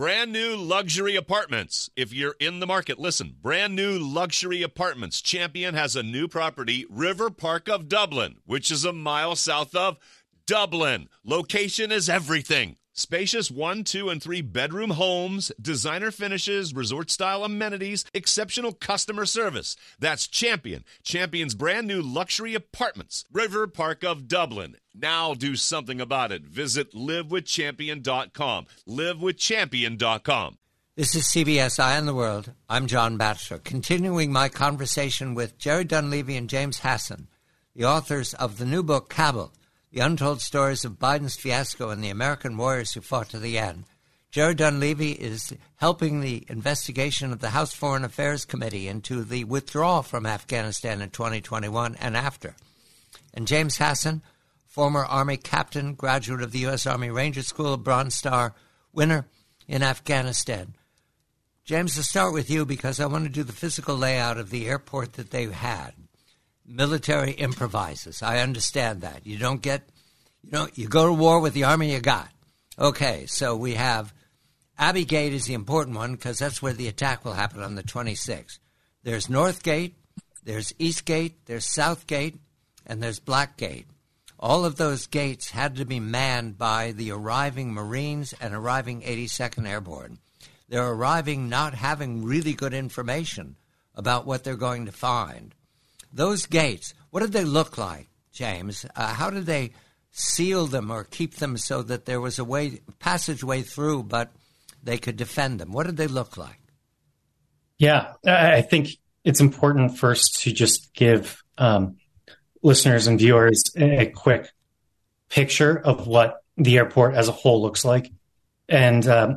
Brand new luxury apartments. If you're in the market, listen. Brand new luxury apartments. Champion has a new property, River Park of Dublin, which is a mile south of Dublin. Location is everything. Spacious 1, 2, and 3 bedroom homes, designer finishes, resort-style amenities, exceptional customer service. That's Champion. Champion's brand new luxury apartments, River Park of Dublin. Now do something about it. Visit livewithchampion.com. Livewithchampion.com. This is CBS Eye on the World. I'm John Batchelor, continuing my conversation with Jerry Dunleavy and James Hassan, the authors of the new book, Kabul, The Untold Stories of Biden's Fiasco and the American Warriors Who Fought to the End. Jerry Dunleavy is helping the investigation of the House Foreign Affairs Committee into the withdrawal from Afghanistan in 2021 and after. And James Hassan, former Army captain, graduate of the U.S. Army Ranger School, Bronze Star winner in Afghanistan. James, I'll start with you because I want to do the physical layout of the airport that they had. Military improvises. I understand that. You don't get, you go to war with the army you got. Okay, so we have Abbey Gate is the important one because that's where the attack will happen on the 26th. There's North Gate, there's East Gate, there's South Gate, and there's Black Gate. All of those gates had to be manned by the arriving Marines and arriving 82nd Airborne. They're arriving not having really good information about what they're going to find. Those gates, what did they look like, James? How did they seal them or keep them so that there was a passageway through, but they could defend them? What did they look like? Yeah, I think it's important first to just give listeners and viewers a quick picture of what the airport as a whole looks like. And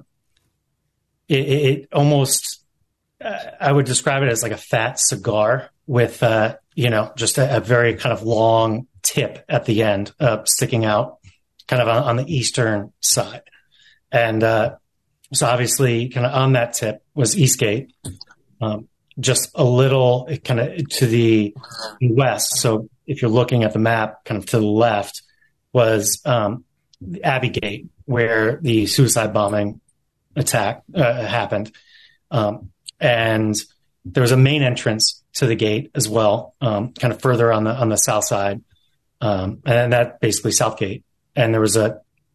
it almost, I would describe it as like a fat cigar with, just a very kind of long tip at the end, sticking out kind of on the eastern side. And so obviously kind of on that tip was Eastgate, just a little kind of to the west. So if you're looking at the map, kind of to the left was Abbey Gate, where the suicide bombing attack happened. And there was a main entrance to the gate as well, kind of further on the south side, and that basically South Gate. And there was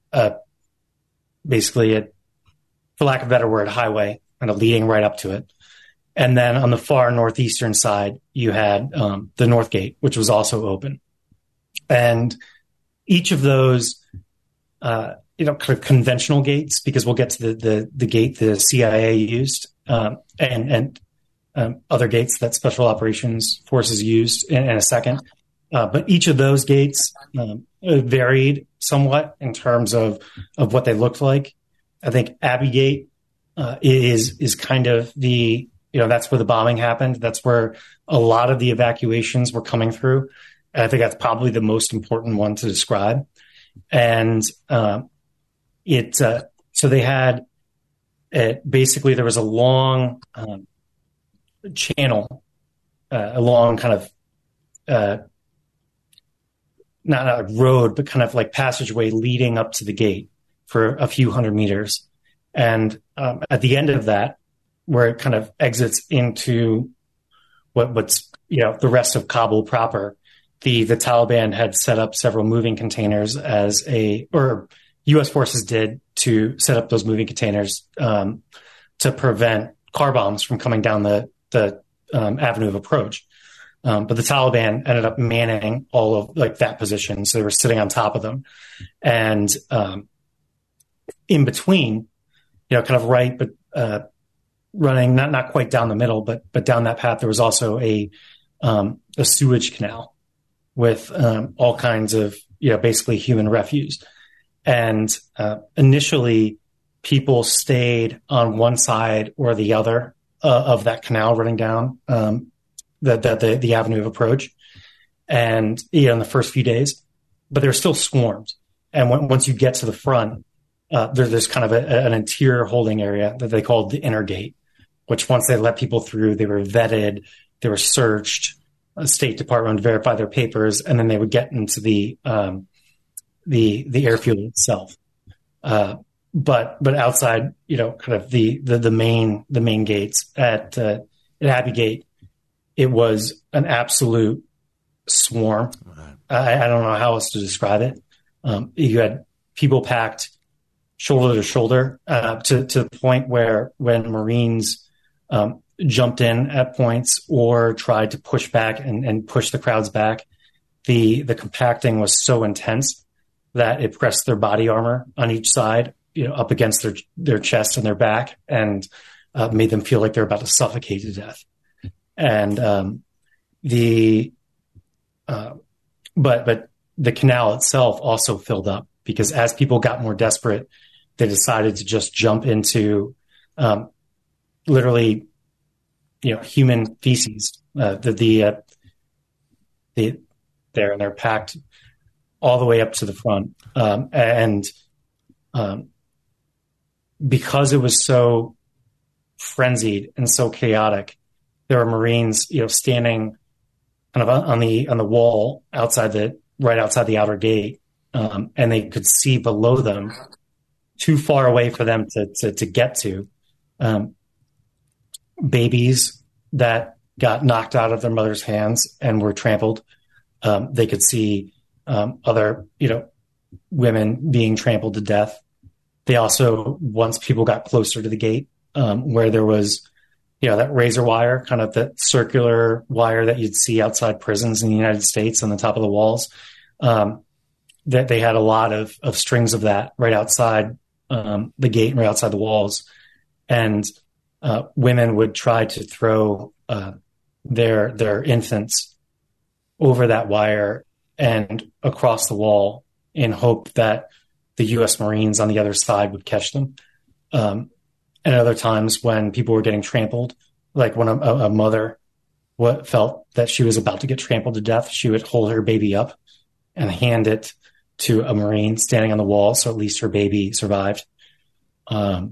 basically a, for lack of a better word, highway kind of leading right up to it. And then on the far northeastern side, you had the North Gate, which was also open. And each of those, kind of conventional gates, because we'll get to the gate the CIA used, and other gates that Special Operations Forces used in a second. But each of those gates varied somewhat in terms of what they looked like. I think Abbey Gate is kind of the, that's where the bombing happened. That's where a lot of the evacuations were coming through. And I think that's probably the most important one to describe. And so they had basically there was a long channel, a long kind of not a road, but kind of like passageway leading up to the gate for a few hundred meters. And at the end of that, where it kind of exits into what's the rest of Kabul proper, the Taliban had set up several moving containers or U.S. forces did to set up those moving containers to prevent car bombs from coming down the avenue of approach. But the Taliban ended up manning all of that position. So they were sitting on top of them. And in between, kind of right, but running not quite down the middle, but down that path, there was also a sewage canal with all kinds of basically human refuse. And initially, people stayed on one side or the other of that canal running down the avenue of approach, and in the first few days, but they're still swarmed. And once you get to the front, there's kind of an interior holding area that they called the inner gate, which once they let people through, they were vetted, they were searched, the State Department would verify their papers, and then they would get into the airfield itself. but outside, kind of the main gates at Abbey Gate, it was an absolute swarm. Right. I don't know how else to describe it. You had people packed shoulder to shoulder to the point where when Marines jumped in at points or tried to push back and push the crowds back, the compacting was so intense that it pressed their body armor on each side, up against their chest and their back, and made them feel like they're about to suffocate to death. And but the canal itself also filled up, because as people got more desperate, they decided to just jump into literally, human feces. They're packed all the way up to the front, and because it was so frenzied and so chaotic, there were Marines, standing kind of on the wall right outside the outer gate, and they could see below them, too far away for them to get to, babies that got knocked out of their mother's hands and were trampled. They could see other, women being trampled to death. They also, once people got closer to the gate, where there was, that razor wire, kind of that circular wire that you'd see outside prisons in the United States on the top of the walls, that they had a lot of strings of that right outside the gate and right outside the walls. And women would try to throw their infants over that wire and across the wall in hope that the U.S. Marines on the other side would catch them. And other times when people were getting trampled, like when a mother felt that she was about to get trampled to death, she would hold her baby up and hand it to a Marine standing on the wall, so at least her baby survived. And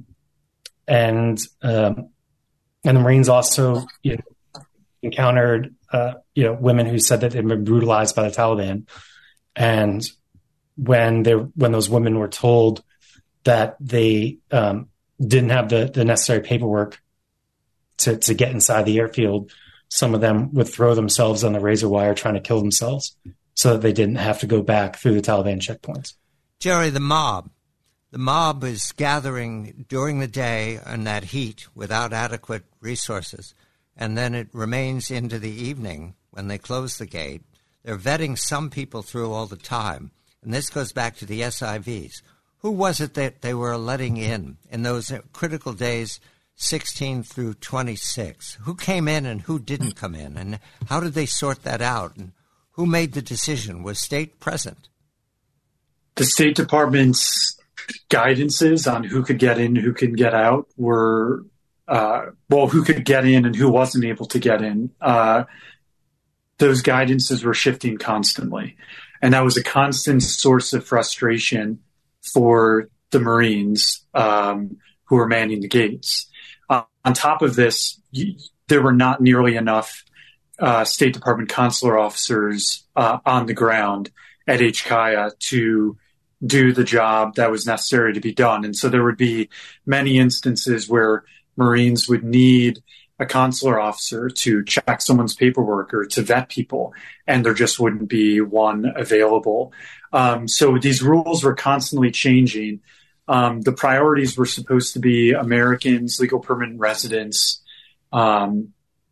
the Marines also encountered women who said that they'd been brutalized by the Taliban, and when those women were told that they didn't have the necessary paperwork to get inside the airfield, some of them would throw themselves on the razor wire trying to kill themselves so that they didn't have to go back through the Taliban checkpoints. Jerry, the mob is gathering during the day in that heat without adequate resources, and then it remains into the evening when they close the gate. They're vetting some people through all the time, and this goes back to the SIVs. Who was it that they were letting in those critical days, 16 through 26? Who came in and who didn't come in? And how did they sort that out? And who made the decision? Was state present? The State Department's guidances on who could get in, who could get out were, who could get in and who wasn't able to get in. Those guidances were shifting constantly. And that was a constant source of frustration for the Marines who were manning the gates. On top of this, there were not nearly enough State Department consular officers on the ground at HKIA to do the job that was necessary to be done. And so there would be many instances where Marines would need a consular officer to check someone's paperwork or to vet people, and there just wouldn't be one available. So these rules were constantly changing. The priorities were supposed to be Americans, legal permanent residents, and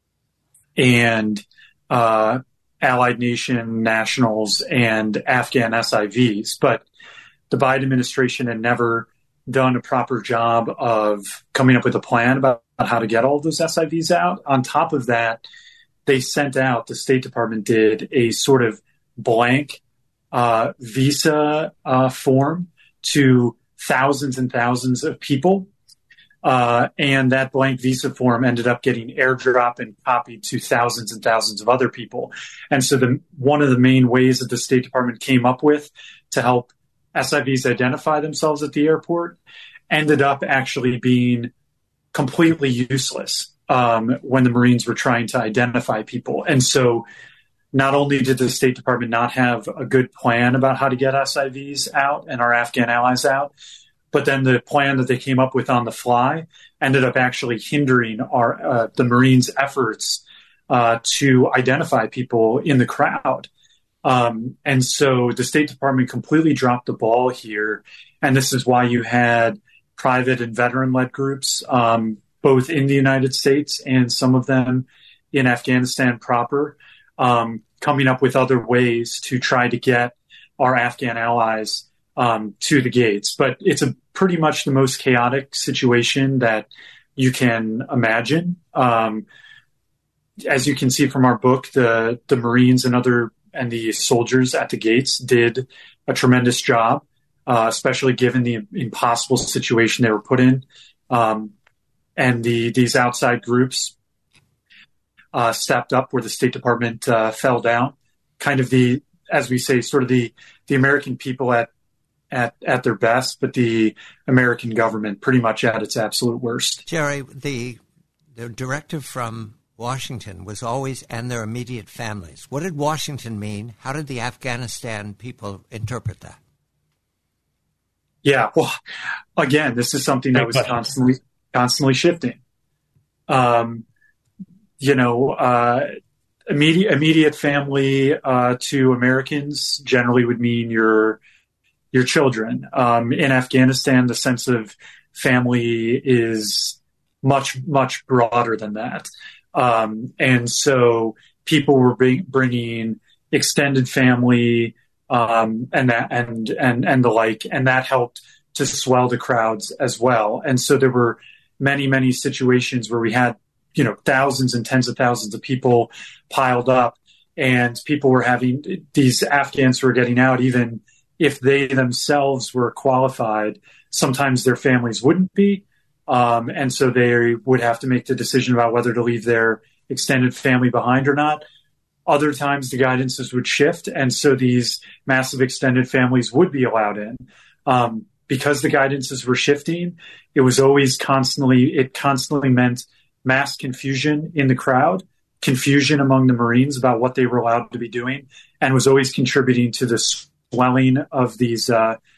allied nation nationals and Afghan SIVs. But the Biden administration had never done a proper job of coming up with a plan about how to get all of those SIVs out. On top of that, they sent out, the State Department did, a sort of blank visa form to thousands and thousands of people. And that blank visa form ended up getting airdropped and copied to thousands and thousands of other people. And so one of the main ways that the State Department came up with to help SIVs identify themselves at the airport ended up actually being completely useless when the Marines were trying to identify people. And so not only did the State Department not have a good plan about how to get SIVs out and our Afghan allies out, but then the plan that they came up with on the fly ended up actually hindering the Marines' efforts to identify people in the crowd. And so the State Department completely dropped the ball here. And this is why you had private and veteran-led groups, both in the United States and some of them in Afghanistan proper, coming up with other ways to try to get our Afghan allies to the gates. But it's pretty much the most chaotic situation that you can imagine. As you can see from our book, the Marines and the soldiers at the gates did a tremendous job, especially given the impossible situation they were put in. And these outside groups stepped up where the State Department fell down. Kind of as we say, sort of the American people at their best, but the American government pretty much at its absolute worst. Jerry, the directive from Washington was always, and their immediate families. What did Washington mean? How did the Afghanistan people interpret that? Yeah, well, again, this is something that was constantly shifting. Immediate family to Americans generally would mean your children. In Afghanistan, the sense of family is much, much broader than that. And so people were bringing extended family, and the like, and that helped to swell the crowds as well. And so there were many, many situations where we had, thousands and tens of thousands of people piled up, and people were having, these Afghans who were getting out, even if they themselves were qualified, sometimes their families wouldn't be. And so they would have to make the decision about whether to leave their extended family behind or not. Other times the guidances would shift, and so these massive extended families would be allowed in. Because the guidances were shifting, it constantly meant mass confusion in the crowd, confusion among the Marines about what they were allowed to be doing, and was always contributing to the swelling of these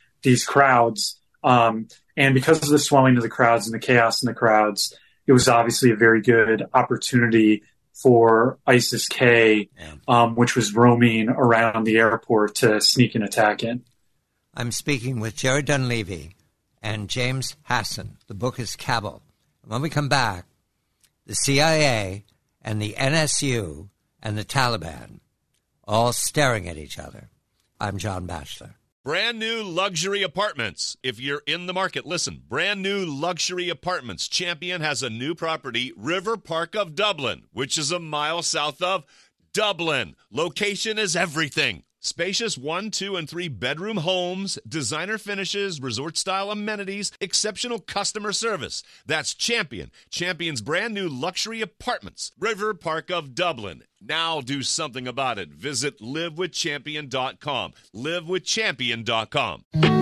crowds. And because of the swelling of the crowds and the chaos in the crowds, it was obviously a very good opportunity for ISIS-K, which was roaming around the airport, to sneak an attack in. I'm speaking with Jerry Dunleavy and James Hassan. The book is Kabul. When we come back, the CIA and the NSU and the Taliban all staring at each other. I'm John Batchelor. Brand new luxury apartments. If you're in the market, listen. Brand new luxury apartments. Champion has a new property, River Park of Dublin, which is a mile south of Dublin. Location is everything. Spacious 1, 2, and 3 bedroom homes, designer finishes, resort-style amenities, exceptional customer service. That's Champion. Champion's brand new luxury apartments, River Park of Dublin. Now do something about it. Visit livewithchampion.com. livewithchampion.com.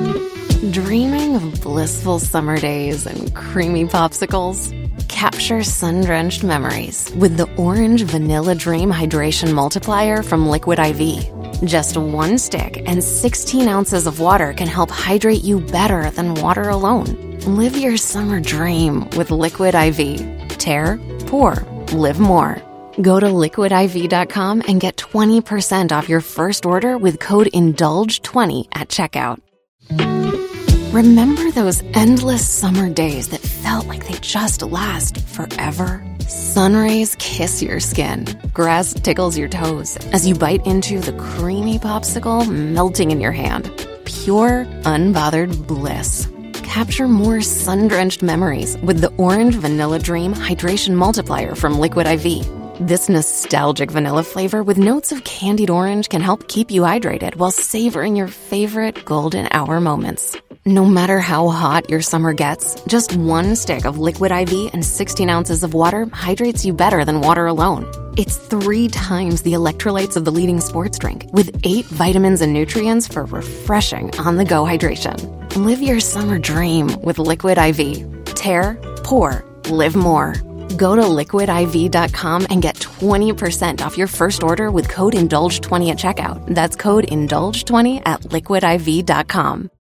Dreaming of blissful summer days and creamy popsicles? Capture sun-drenched memories with the Orange Vanilla Dream Hydration Multiplier from Liquid IV. Just 1 stick and 16 ounces of water can help hydrate you better than water alone. Live your summer dream with Liquid IV. Tear, pour, live more. Go to liquidiv.com and get 20% off your first order with code INDULGE20 at checkout. Remember those endless summer days that felt like they just last forever? Sun rays kiss your skin. Grass tickles your toes as you bite into the creamy popsicle melting in your hand. Pure, unbothered bliss. Capture more sun-drenched memories with the Orange Vanilla Dream Hydration Multiplier from Liquid IV. This nostalgic vanilla flavor with notes of candied orange can help keep you hydrated while savoring your favorite golden hour moments. No matter how hot your summer gets, just 1 stick of Liquid IV and 16 ounces of water hydrates you better than water alone. It's 3 times the electrolytes of the leading sports drink, with 8 vitamins and nutrients for refreshing on-the-go hydration. Live your summer dream with Liquid IV. Tear, pour, live more. Go to liquidiv.com and get 20% off your first order with code INDULGE20 at checkout. That's code INDULGE20 at liquidiv.com.